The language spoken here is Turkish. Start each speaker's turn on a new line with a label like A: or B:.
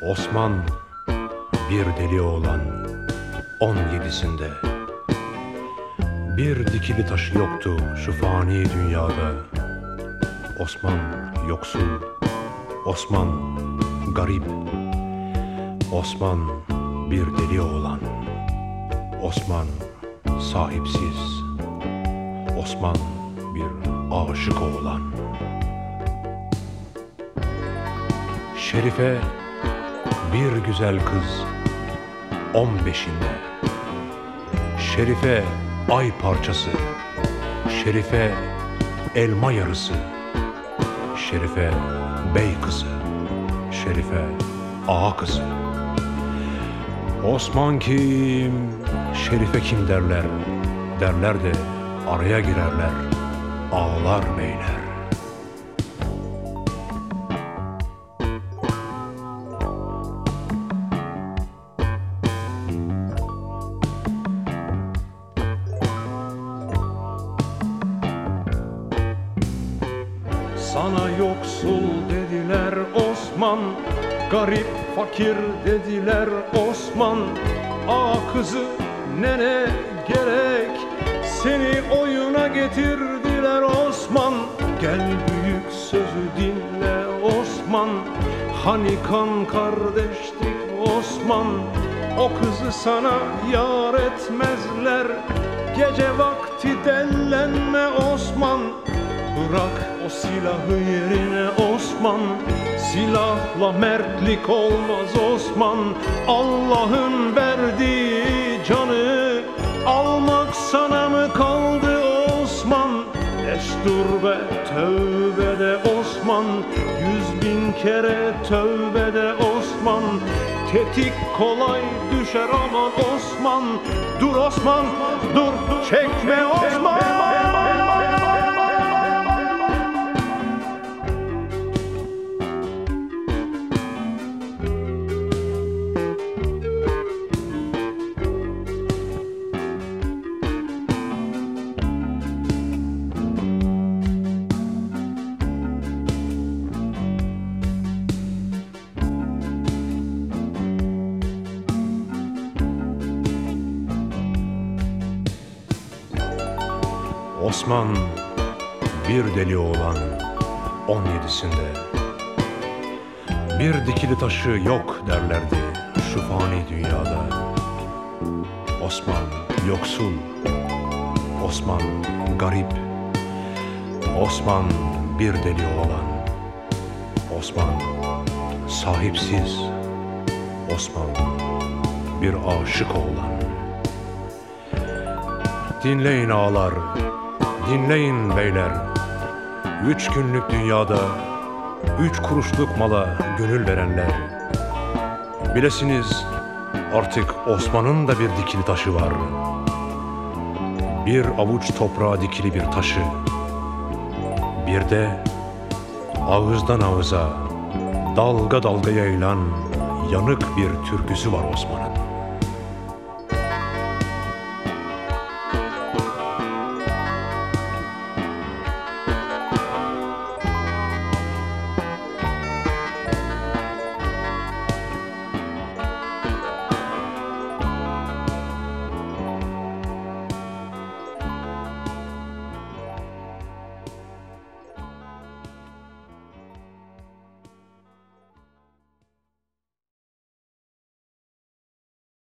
A: Osman bir deli oğlan 17'sinde. Bir dikili taşı yoktu şu fani dünyada. Osman yoksul, Osman garip, Osman bir deli oğlan, Osman sahipsiz, Osman bir aşık oğlan. Şerife bir güzel kız 15'inde. Şerife ay parçası, Şerife elma yarısı, Şerife bey kızı, Şerife ağa kızı. Osman kim, Şerife kim derler, derler de araya girerler ağlar beyler.
B: Sana yoksul dediler Osman, garip fakir dediler Osman. Ağa kızı nene gerek, seni oyuna getirdiler Osman. Gel büyük sözü dinle Osman, hani kan kardeştik Osman. O kızı sana yar etmezler, gece vakti dellenme Osman. Bırak o silahı yerine Osman, silahla mertlik olmaz Osman. Allah'ın verdiği canı almak sana mı kaldı Osman? Destur ve tövbe de Osman, 100.000 kere tövbe de Osman. Tetik kolay düşer aman Osman. Dur Osman, dur çekme Osman.
A: Osman bir deli oğlan 17'sinde. Bir dikili taşı yok derlerdi şu fani dünyada. Osman yoksul, Osman garip, Osman bir deli oğlan, Osman sahipsiz, Osman bir aşık oğlan. Dinleyin ağalar, dinleyin beyler, 3 günlük dünyada 3 kuruşluk mala gönül verenler. Bilesiniz artık Osman'ın da bir dikili taşı var. Bir avuç toprağa dikili bir taşı. Bir de ağızdan ağıza, dalga dalga yayılan yanık bir türküsü var Osman'ın.